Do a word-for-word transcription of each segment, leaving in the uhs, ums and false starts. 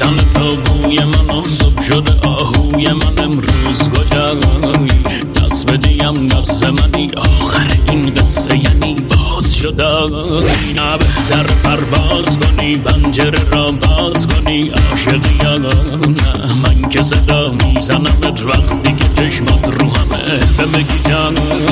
تن تو بوی من صبح شده آهوی من امروز کجایی دست بدیم دست منی آخر این قصه یعنی باز شده نه بهتر پرواز کنی پنجره را باز کنی عاشقی یا نه من که صدا میزنمت وقتی که چشمات رو همه بمگی جان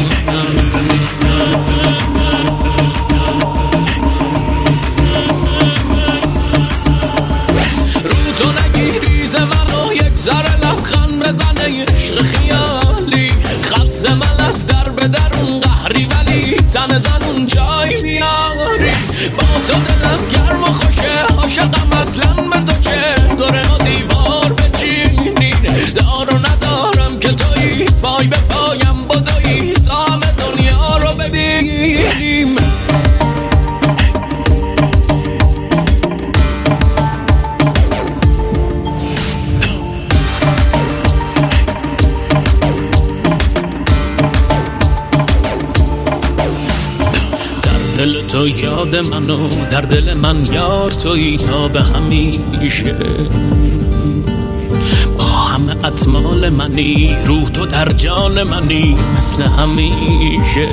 تو نگیری ز منو یک ذره لبخند بزنه عشق خیالی خست من از در به درون قهری ولی تن زنون جای میاری با تو دلم گرم و خوشه عاشقم اصلا به تو چه دوره ما دیوار بچینین دار و ندارم که تویی پای به پایم بدویی تا همه دنیا رو ببینیم دل تو یاد منو در دل من یار تویی تا به همیشه با همه اطمال منی روح تو در جان منی مثل همیشه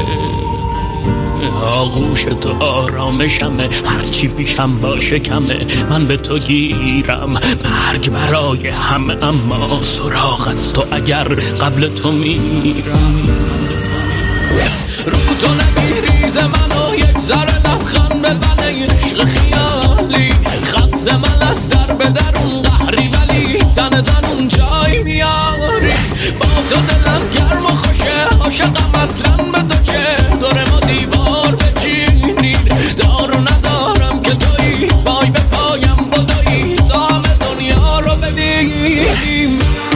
آغوش تو آرامشمه هرچی پیشم باشه کمه من به تو گیرم مرگ برای همه اما سراغ از تو اگر قبل تو میرم رو تو نگیری ز منو یک ذره لبخند بزنه عشق خیالی خست من از در به درون قهری ولی تن زنون جای میاری با تو دلم گرم و خوشه عاشقم اصلا به تو چه دوره ما دیوار بچینین دار و ندارم که تویی پای به پایم بدویی تا همه دنیا رو ببینیم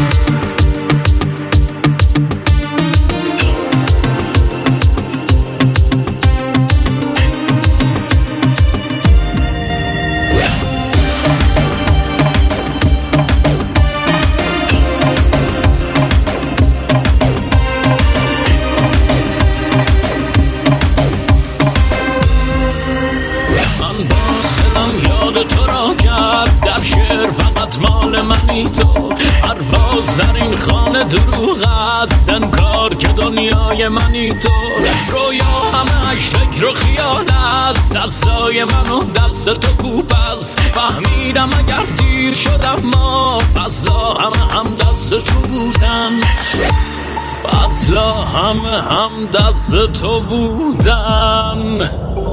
تو را کرد در شعر فقط مال منی تو پرواز در این خانه دروغ است انکار که دنیای منی تو رویا همه اش فکر و خیال است دستای منو دست تو کوب است فهمیدم اگر دیر شدم ما فضلا همه هم دست تو بودن فضلا همه هم دست تو بودن